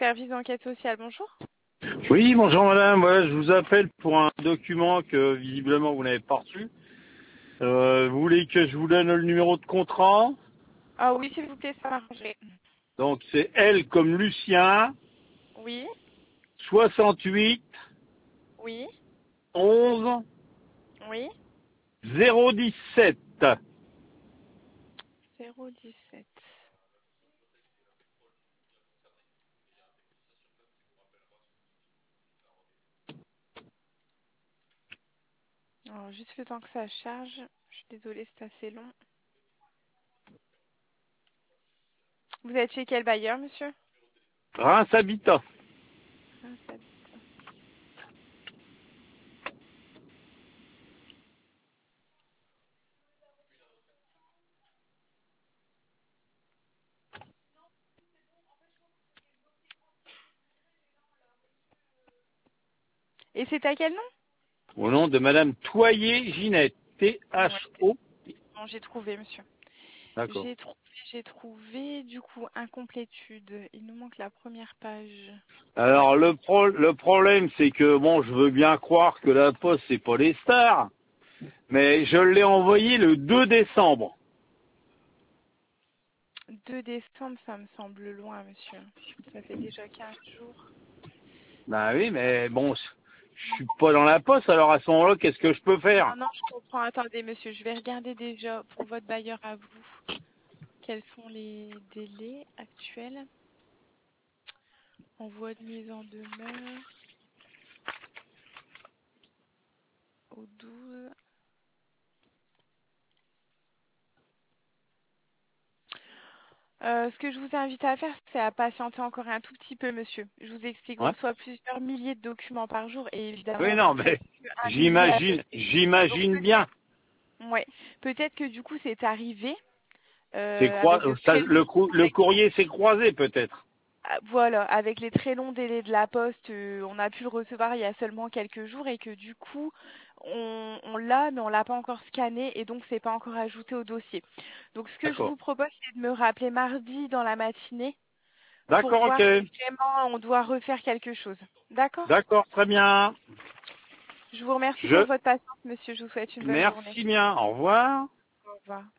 service d'enquête sociale, bonjour. Oui, bonjour madame, voilà, je vous appelle pour un document que visiblement vous n'avez pas reçu. Vous voulez que je vous donne le numéro de contrat? Ah oui, s'il vous plaît, ça m'arrangerait. Donc c'est L comme Lucien, Oui, 68 oui, 11 oui. 017. 017. Alors, juste le temps que ça charge. Je suis désolée, c'est assez long. Vous êtes chez quel bailleur, monsieur? Reims Habitat. Ah, ça habite. Et c'est à quel nom? Au nom de madame Toyer-Ginette. Ouais, T-H-O. bon, j'ai trouvé, monsieur. D'accord. J'ai trouvé, du coup, incomplétude. Il nous manque la première page. Alors le problème c'est que bon, je veux bien croire que la poste c'est pas les stars, mais je l'ai envoyé le 2 décembre. 2 décembre, ça me semble loin, monsieur. Ça fait déjà 15 jours. Ben oui, mais bon, je suis pas dans la poste, alors à ce moment-là, qu'est-ce que je peux faire? Non, non, je comprends. Attendez, monsieur, je vais regarder déjà pour votre bailleur à vous. Quels sont les délais actuels? Envoi de mise en demeure au 12. Ce que je vous invite à faire, c'est à patienter encore un tout petit peu, monsieur. Je vous explique, on Ouais. reçoit plusieurs milliers de documents par jour et Oui, évidemment, non, vous faites mais un millier à peu près. Donc j'imagine bien. ouais, peut-être que du coup, c'est arrivé C'est avec de très longs le courrier s'est croisé peut-être. voilà, avec les très longs délais de la poste, on a pu le recevoir il y a seulement quelques jours et que du coup, on l'a, mais on l'a pas encore scanné et donc c'est pas encore ajouté au dossier. Donc ce que je D'accord. vous propose, c'est de me rappeler mardi dans la matinée pour D'accord, voir ok. si vraiment on doit refaire quelque chose. D'accord? D'accord, très bien. Je vous remercie pour Je votre patience, monsieur. Je vous souhaite une bonne journée. merci bien. Au revoir. Au revoir.